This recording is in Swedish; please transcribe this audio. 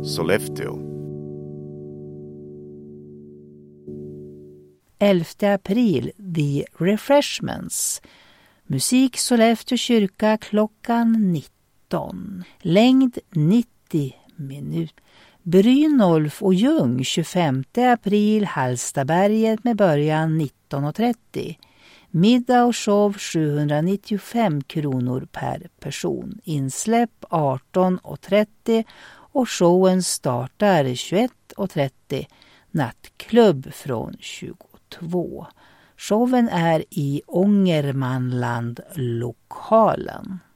Sollefteå. 11 april, The Refreshments. Musik Sollefteå kyrka klockan 19. Längd 90 minuter. Brynolf och Ljung 25 april, Hallstaberget med början 19.30. Middag och show 795 kronor per person. Insläpp 18.30 och showen startar 21.30. Nattklubb från 22. Showen är i Ångermanland-lokalen.